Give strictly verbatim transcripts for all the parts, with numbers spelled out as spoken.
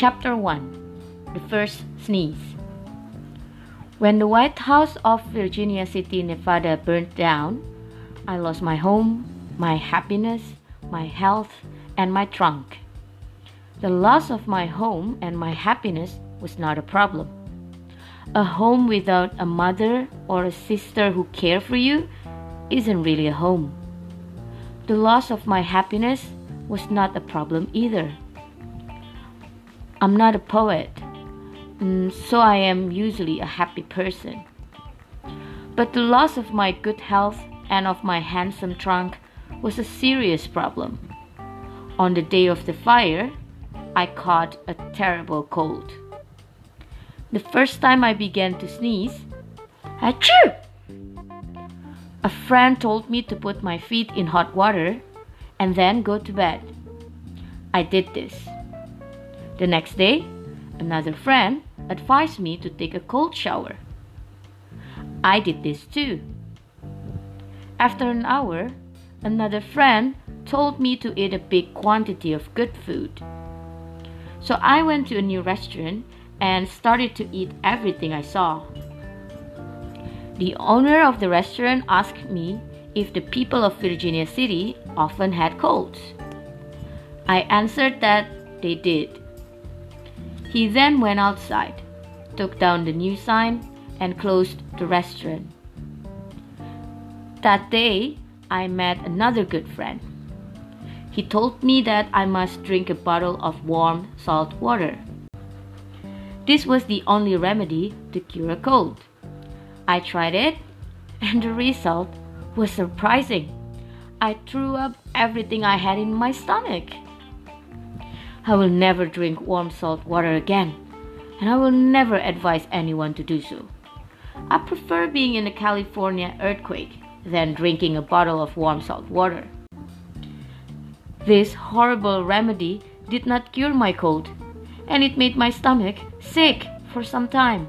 Chapter one. The First Sneeze. When the White House of Virginia City, Nevada burned down, I lost my home, my happiness, my health, and my trunk. The loss of my home and my happiness was not a problem. A home without a mother or a sister who care for you isn't really a home. The loss of my happiness was not a problem either. I'm not a poet, so I am usually a happy person. But the loss of my good health and of my handsome trunk was a serious problem. On the day of the fire, I caught a terrible cold. The first time I began to sneeze, achoo! A friend told me to put my feet in hot water and then go to bed. I did this. The next day, another friend advised me to take a cold shower. I did this too. After an hour, another friend told me to eat a big quantity of good food. So I went to a new restaurant and started to eat everything I saw. The owner of the restaurant asked me if the people of Virginia City often had colds. I answered that they did. He then went outside, took down the new sign, and closed the restaurant. That day, I met another good friend. He told me that I must drink a bottle of warm salt water. This was the only remedy to cure a cold. I tried it, and the result was surprising. I threw up everything I had in my stomach. I will never drink warm salt water again, and I will never advise anyone to do so. I prefer being in a California earthquake than drinking a bottle of warm salt water. This horrible remedy did not cure my cold, and it made my stomach sick for some time.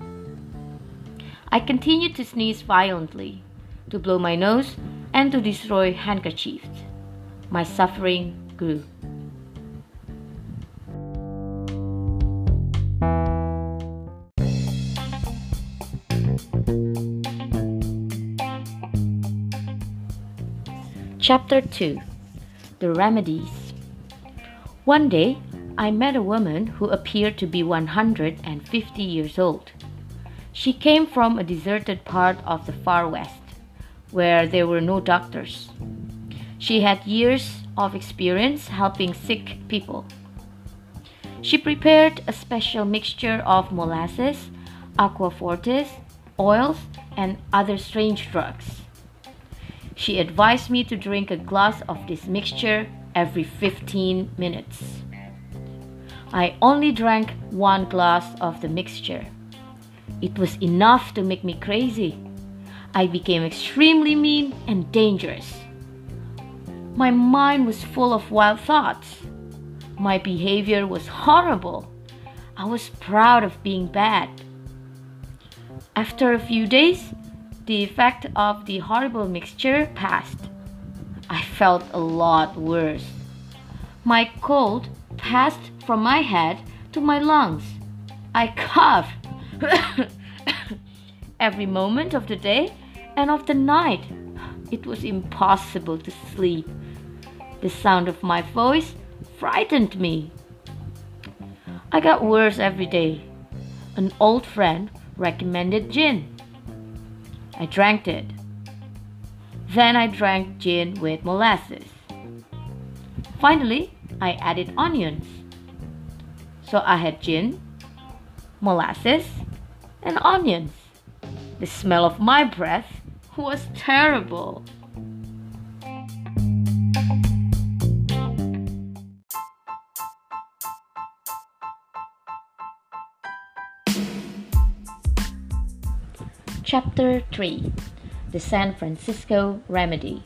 I continued to sneeze violently, to blow my nose, and to destroy handkerchiefs. My suffering grew. Chapter two. The Remedies. One day, I met a woman who appeared to be one hundred fifty years old. She came from a deserted part of the far west, where there were no doctors. She had years of experience helping sick people. She prepared a special mixture of molasses, aquafortis, oils, and other strange drugs. She advised me to drink a glass of this mixture every fifteen minutes. I only drank one glass of the mixture. It was enough to make me crazy. I became extremely mean and dangerous. My mind was full of wild thoughts. My behavior was horrible. I was proud of being bad. After a few days, the effect of the horrible mixture passed. I felt a lot worse. My cold passed from my head to my lungs. I coughed every moment of the day and of the night. It was impossible to sleep. The sound of my voice frightened me. I got worse every day. An old friend recommended gin. I drank it. Then I drank gin with molasses. Finally, I added onions. So I had gin, molasses, and onions. The smell of my breath was terrible. Chapter three. The San Francisco Remedy.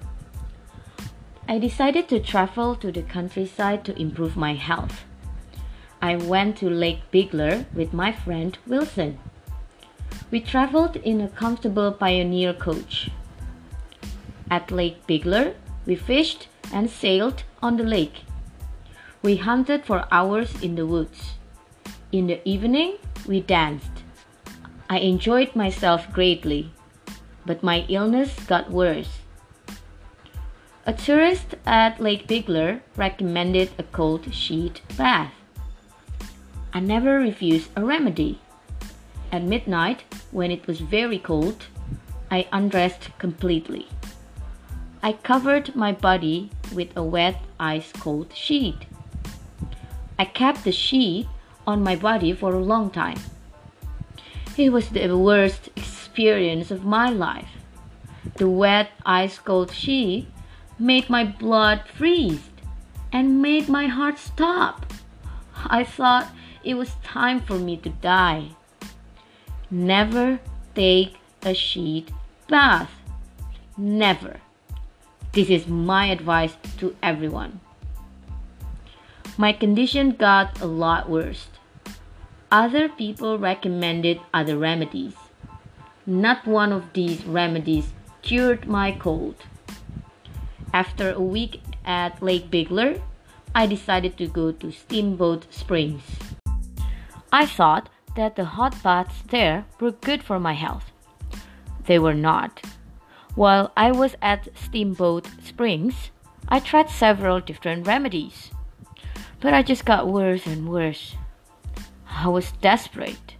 I decided to travel to the countryside to improve my health. I went to Lake Bigler with my friend Wilson. We traveled in a comfortable Pioneer coach. At Lake Bigler, we fished and sailed on the lake. We hunted for hours in the woods. In the evening, we danced. I enjoyed myself greatly, but my illness got worse. A tourist at Lake Bigler recommended a cold sheet bath. I never refused a remedy. At midnight, when it was very cold, I undressed completely. I covered my body with a wet ice-cold sheet. I kept the sheet on my body for a long time. It was the worst experience of my life. The wet ice-cold sheet made my blood freeze and made my heart stop. I thought it was time for me to die. Never take a sheet bath. Never. This is my advice to everyone. My condition got a lot worse. Other people recommended other remedies. Not one of these remedies cured my cold. After a week at Lake Bigler, I decided to go to Steamboat Springs. I thought that the hot baths there were good for my health. They were not. While I was at Steamboat Springs, I tried several different remedies, but I just got worse and worse. I was desperate.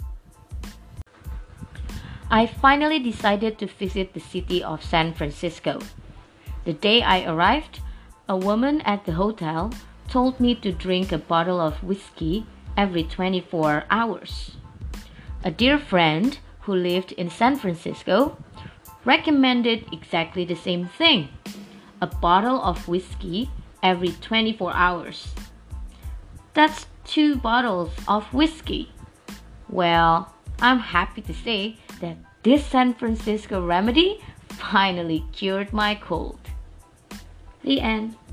I finally decided to visit the city of San Francisco. The day I arrived, a woman at the hotel told me to drink a bottle of whiskey every twenty-four hours. A dear friend who lived in San Francisco recommended exactly the same thing, a bottle of whiskey every twenty-four hours. That's two bottles of whiskey. Well, I'm happy to say that this San Francisco remedy finally cured my cold. The end.